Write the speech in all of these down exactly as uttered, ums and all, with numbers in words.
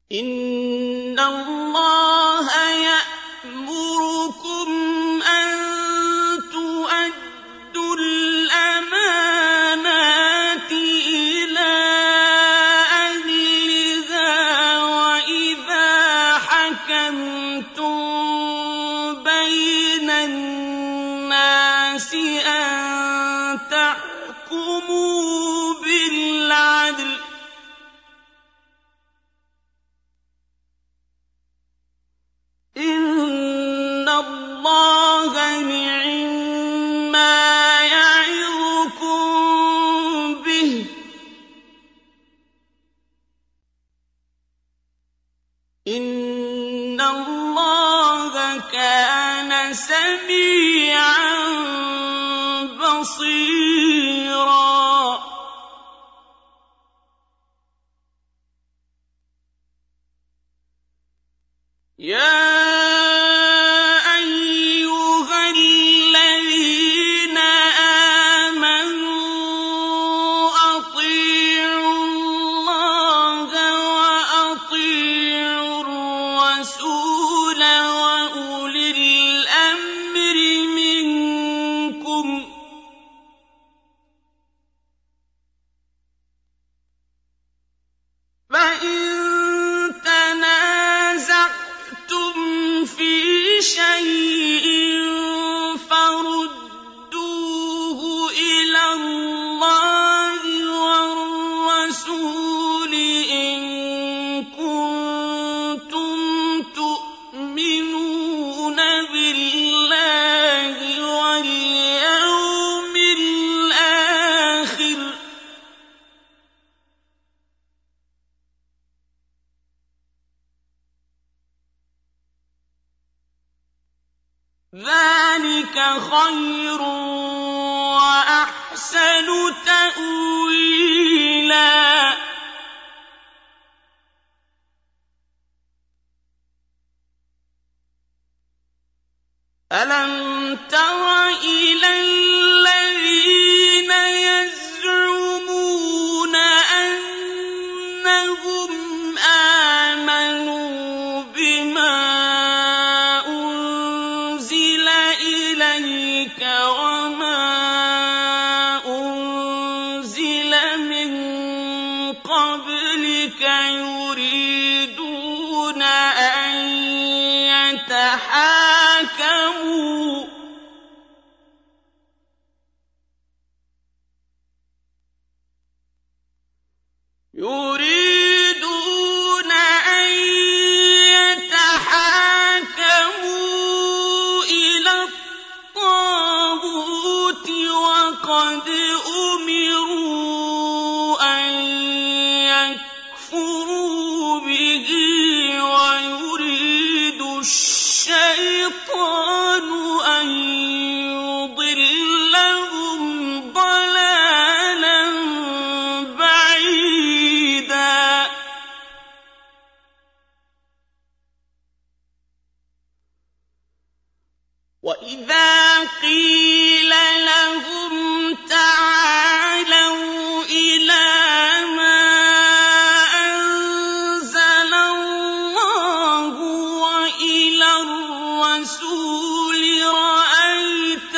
إِنَّ اللَّهَ يَأْمُرُكُمْ أَن تُؤَدُّوا الْأَمَانَاتِ إِلَىٰ أَهْلِهَا وَإِذَا حَكَمْتُم بَيْنَ النَّاسِ أَن تَحْكُمُوا بِالْعَدْلِ ۚ إِنَّ اللَّهَ نِعِمَّا يَعِظُكُم بِهِ ۗ إِنَّ اللَّهَ كَانَ سَمِيعًا بَصِيرًا. يَا أَيُّهَا الَّذِينَ آمَنُوا أَطِيعُوا اللَّهَ وَأَطِيعُوا الرَّسُولَ وَأُولِي الْأَمْرِ مِنكُمْ ۖ فَإِن تَنَازَعْتُمْ فِي شَيْءٍ فَرُدُّوهُ إِلَى اللَّهِ وَالرَّسُولِ إِن كُنتُمْ تُؤْمِنُونَ بِاللَّهِ وَالْيَوْمِ الْآخِرِ ۚ ذَٰلِكَ خَيْرٌ وَأَحْسَنُ تَأْوِيلًا. أَلَمْ تَرَ إِلَى الَّذِينَ يَزْعُمُونَ أَنَّهُمْ آمَنُوا بِمَا أُنزِلَ إِلَيْكَ وَمَا أُنزِلَ مِن قَبْلِكَ يُرِيدُونَ أَن يَتَحَاكَمُوا يُرِيدُونَ أَن يَتَحَاكَمُوا إِلَى الطَّاغُوتِ وَقَدْ أُمِرُوا أَن يَكْفُرُوا بِهِ وَيُرِيدُ الشَّيْطَانُ أَن يُضِلَّهُمْ ضَلَالًا بَعِيدًا. وَإِذَا قِيلَ لَهُمْ تَعَالَوْا إِلَىٰ مَا أَنزَلَ اللَّهُ وَإِلَى الرَّسُولِ رَأَيْتَ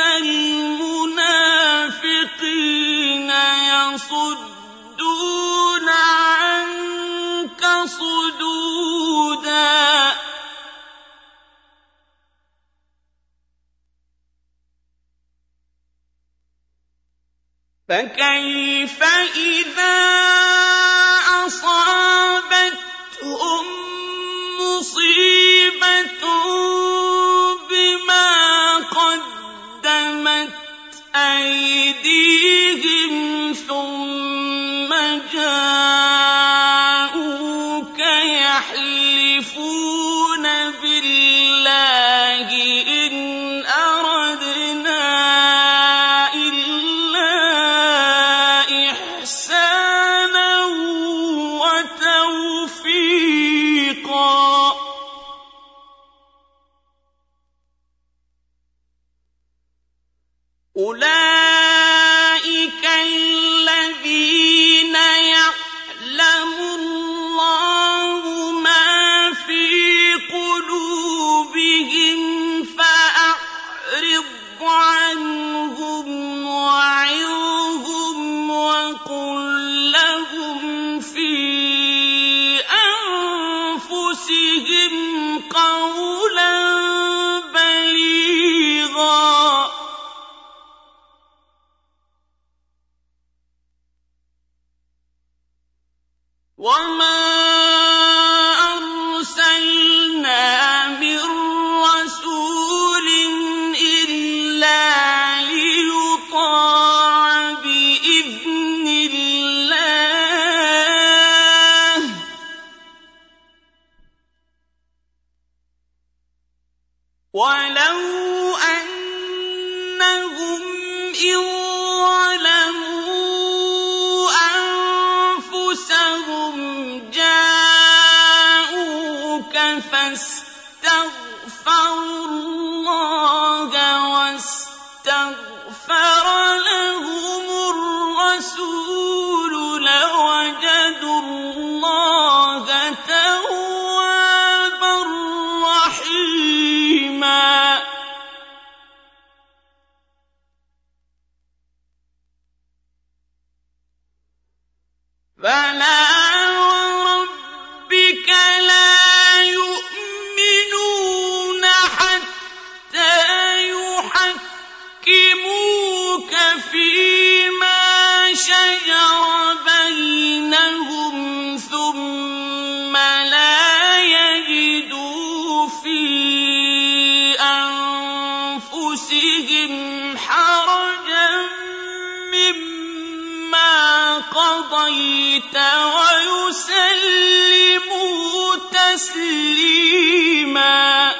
الْمُنَافِقِينَ يَصُدُّونَ عَنكَ صُدُودًا. فَكَيْفَ إِذَا أَصَابَتْهُم مُّصِيبَةٌ بِمَا قَدَّمَتْ أَيْدِيهِمْ ثُمَّ جَاءُوكَ يَحْلِفُونَ بِاللَّهِ إِنْ أَرَدْنَا إِلَّا إِحْسَانًا وَتَوْفِيقًا. أُولَٰئِكَ الَّذِينَ يَعْلَمُ اللَّهُ مَا أنفسهم قولا بليغا وما أرسلنا من رسول إلا ليطاع بإذن الله ولو أنهم إذ ظلموا أنفسهم جاءوك فاستغفروا الله واستغفر لهم الرسول لوجدوا الله توابا رحيما فلا وربك لا يؤمنون حتى يحكموك فيما شجر بينهم ثم لا يجدوا في أنفسهم حرجا مما قضيت ويسلموا تسليما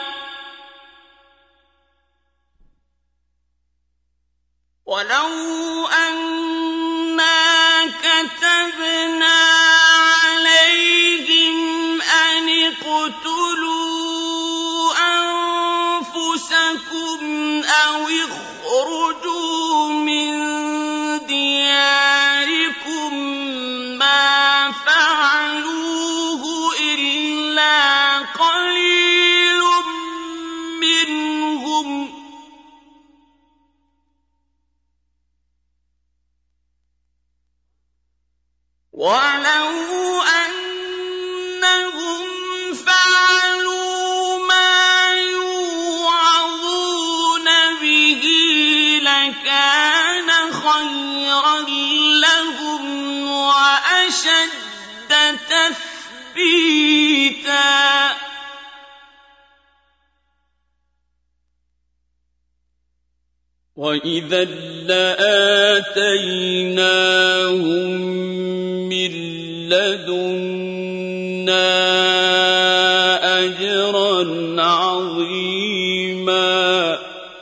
ولو أنا كتبنا عليهم أن اقتلوا أنفسكم أو اخرجوا من دياركم ما فعلوه إلا قليل منهم ولو أنهم فعلوا ما يوعظون به لكان خيرا لهم وأشد تثبيتا وإذا لآتيناهم من لدنا أجرا عظيما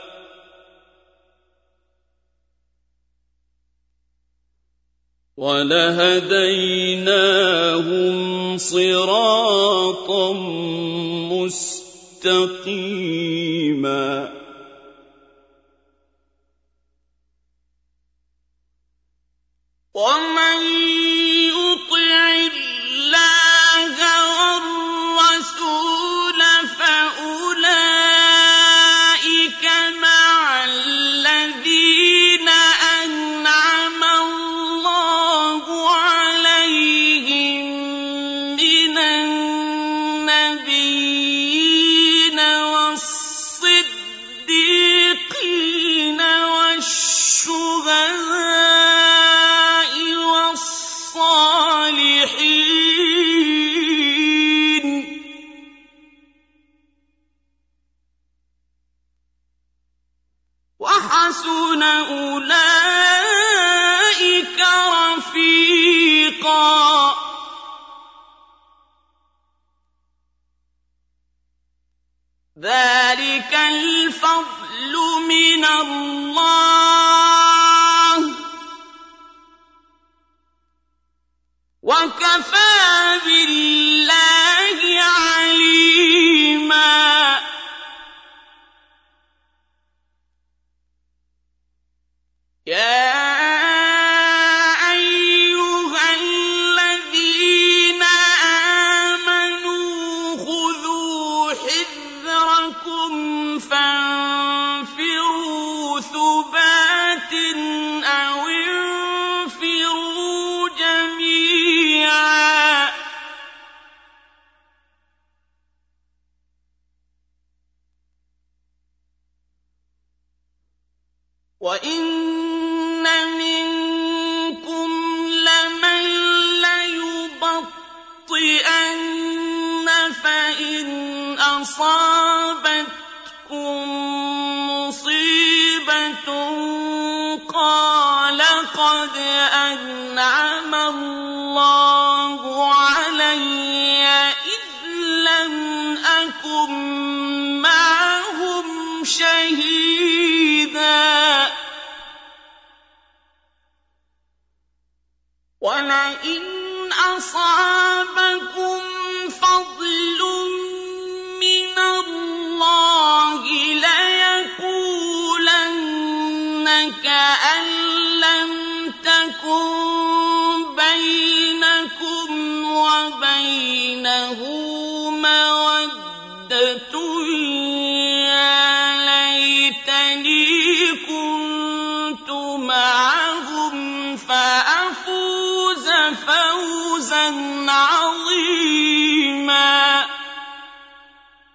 ولهديناهم صراطا مستقيما ومن يطع الله والرسول فأولئك مع الذين أنعم الله عليهم من النبيين والصديقين والشهداء وحسن أولئك رفيقا ذلك الفضل من الله وكفى بالله عليما يا أيها الذين آمنوا خذوا حذركم فانفروا ثبات أو انفروا جميعا وَإِنَّ مِنكُمْ لَمَن لَّيُبَطِّئَنَّ فَإِنْ أَصَابَتْكُم مُّصِيبَةٌ قَالَ قَدْ أَنْعَمَ اللَّهُ عَلَيَّ إِذْ لَمْ أَكُن مَّعَهُمْ شَهِيدًا وَلَئِنْ أَصَابَكُمْ فَضْلٌ مِّنَ اللَّهِ لَيَقُولَنَّ كَأَن لَّمْ تَكُن بَيْنَكُمْ وَبَيْنَهُ مَوَدَّةٌ يَا لَيْتَنِي كُنتُ مَعَهُمْ فَأَفُوزَ فَوْزًا